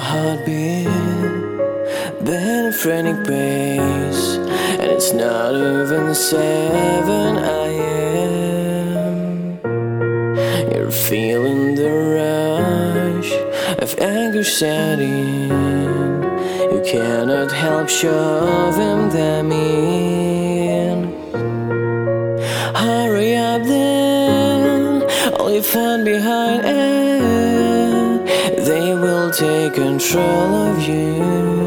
heartbeat, beating frantic pace, and it's not even 7 a.m. You're feeling the rush of anger setting. You cannot help shoving them in. Hurry up then, all you find behind it, they will take control of you.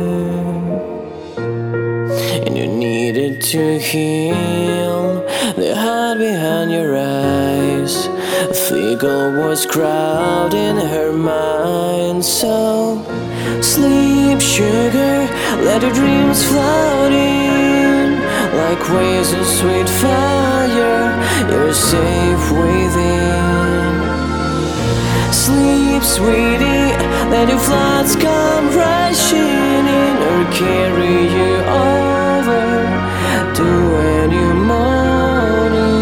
And you needed to heal the heart behind your eyes. A fickle was crowding her mind. So sleep, sugar, let your dreams float in like waves of sweet fire. You're safe within. Sleep, sweetie, let your floods come rushing in or carry you over to a new morning.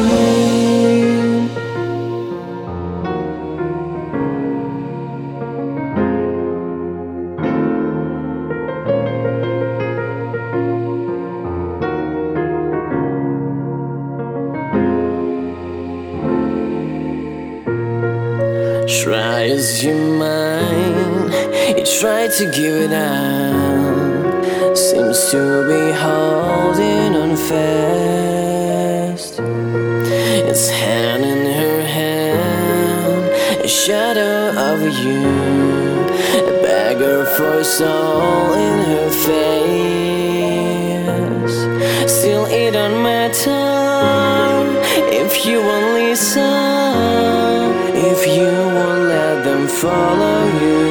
Try as you might, you try to give it up, seems to be holding on fast. It's hand in her hand, a shadow of you, a beggar for soul in her face. Still it don't matter if you only saw, if you won't let them follow you.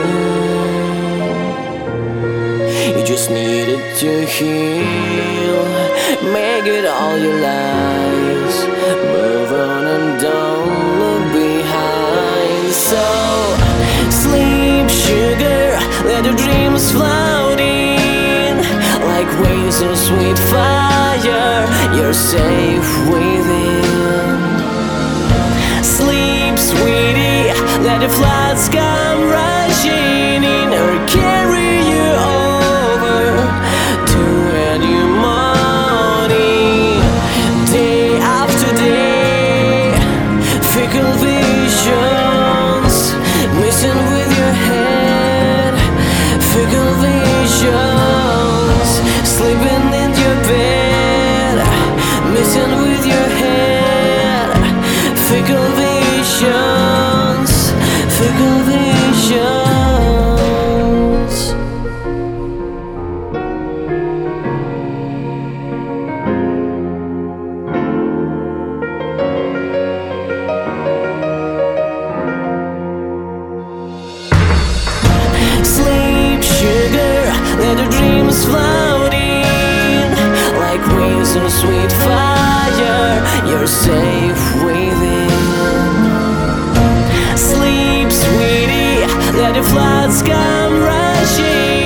You just needed to heal, make it all your lies. Move on and don't look behind. So sleep, sugar, let your dreams float in like waves of sweet fire. You're safe within. Sleep, sweetie, let the floods come rushing in or carry you over to a new morning. Day after day, fickle visions missing with your head. Fickle visions sleeping in your bed, missing with your head. Fickle visions, fickle visions. Sleep, sugar, let your dreams float in like waves of sweet fire. You're safe within. Sleep, sweetie, let the floods come rushing